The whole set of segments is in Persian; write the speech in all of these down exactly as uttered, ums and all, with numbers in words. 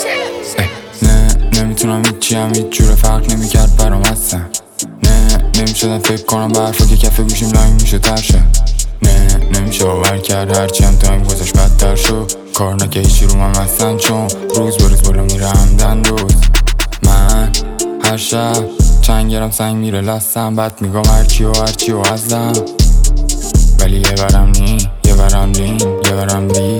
نه نمیتونم هیچی هم هیچ جور فرق نمیکرد برام اصلا. نه نمیشدم فکر کنم به حرفا که کف گوشیم لاین میشه ترشه. نه نمیشه باور کرد هرچی هم تایم گذاشت بدتر شد. کار نکه هیچی رو من هستن چون روز به روز بالا میره همدن روز. من هر شب چند گرم سنگ میره لستم، بعد میگم هرچی و هرچی و ازم، ولی یه برم نی یه برم دین یه برم دی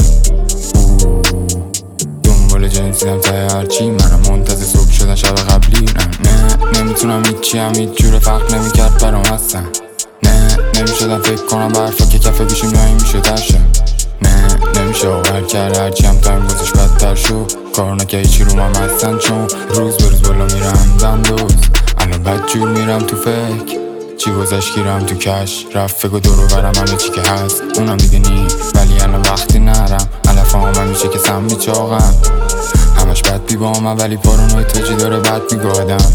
دنبال جنسیدم تای هرچی، منم منتظر صبح شدن شب قبلی. نه نه نمیتونم هیچی هم هیچ جور فرق نمیکرد برام اصلا. نه نمیشدم فکر کنم به حرفا که کف گوشیم لاین میشه ترشه. نه نمیشه باور کرد هرچی هم تایم گذاشت بدتر شد. کار نکه هیچی رو من هستن چون روز به روز بالا میرم دم دوز. الان بد جور میرم تو فکر چی گذشت گیرم تو کش، رفت فکر و دورو برم همه چی که هست اونم دیگه نی، ولی الان وقتی نرم علف هم میشه که سم میچاقم. همش بد بی با من ولی پارانوی تاجی داره بد میگه آدم.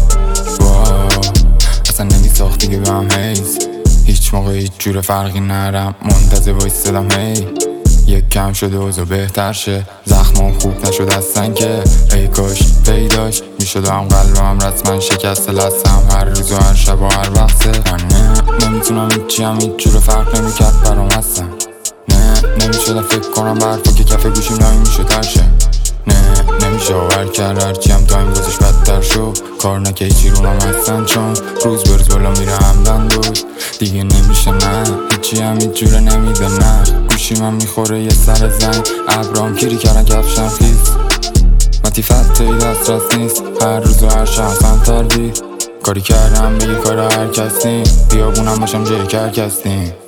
اصلا نمیساخت دیگه به هم حیث، هیچ موقع هیچ جور فرقی نرم منتظر وایستدم هی یک کم شده اوضاع بهتر شه، زخمام خوب نشد اصلا که ای کاش پیداش میشدم قلبم رسما شکست لستم هر روز و هر شب و هر وقته. نه نمیتونم هیچی هم هیچ جور فرق نمیکرد برام اصلا. نه نمیشدم فکر کنم به حرفا که کف گوشیم لاین میشه ترشه. نه نمیشه باور کرد هرچی هم تایم گذاشت بدتر شد. کار نکه هیچی رو من هستن چون روز به روز بالا میره همدن دوز. دیگه نمیشه نه هیچی هم هیچ جوره نمیده نه، گوشی من میخوره یه سر زنگ ابرام گیری کردن کفشم خیز، متی فتایی دسترس نیست هر روز و هر شب سمتر بی کاری کردم بگی کار هر کس نی، بیابونم باشم جای کر کس نی.